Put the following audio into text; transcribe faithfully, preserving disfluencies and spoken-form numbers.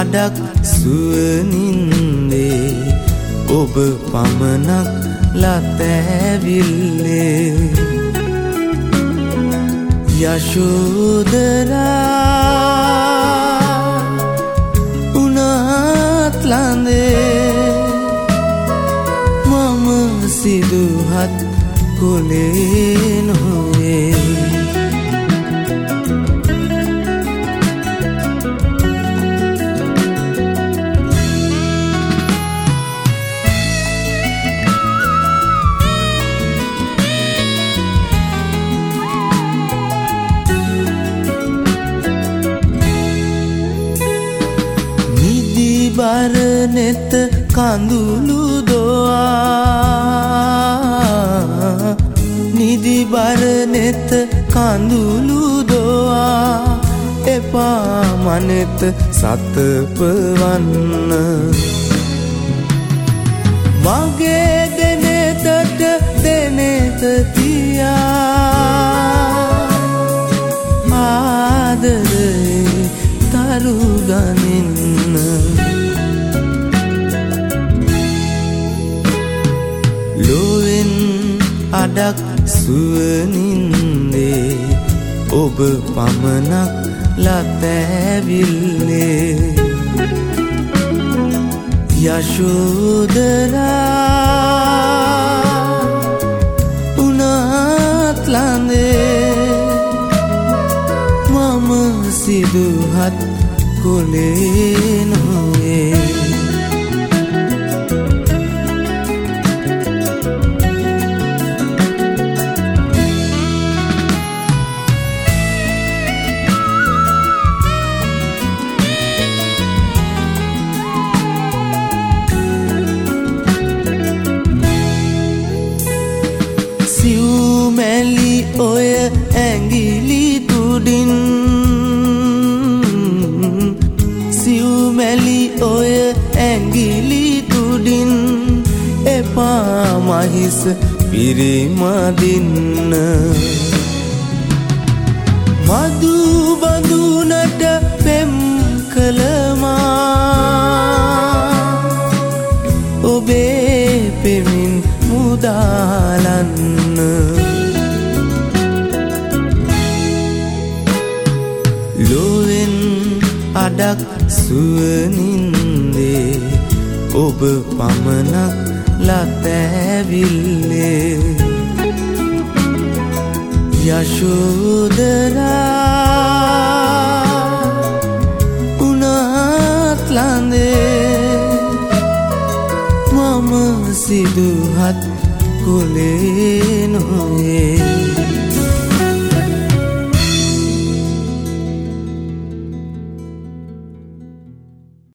අඩක් සුවනින්දේ ඔබ පමණක් ලතැවිල්ලේ යශෝදරා උනත් ලඳේ මම සිදුහත් කොලේ නොවේ බරනෙත කඳුළු දොවා නිදි බරනෙත කඳුළු දොවා එපා මනෙත සතපවන්න මගේ දෙනෙතට දෙනෙත තියා ආදරේ තරු ගනින්න ලොවෙන් අඩක් සුවනින්දේ ඔබ පමණක් ලතැවිල්ලේ යශෝදරා උනත් ලඳේ මම සිදුහත් කොලේ නොවේ සිව්මැලි ඔය ඇඟිලි තුඩින් සිව්මැලි ඔය ඇඟිලි තුඩින් එපා මහිස පිරිමදින්න මදු බඳුනට පෙම් කළමා ඔබේ පෙමින් මුදාලන්න ලොවෙන් අඩක් සුවනින්දේ ඔබ පමණක් ලතැවිල්ලේ යශෝදරා උනත් ලඳේ මම සිදුහත් කොලේ නොවේ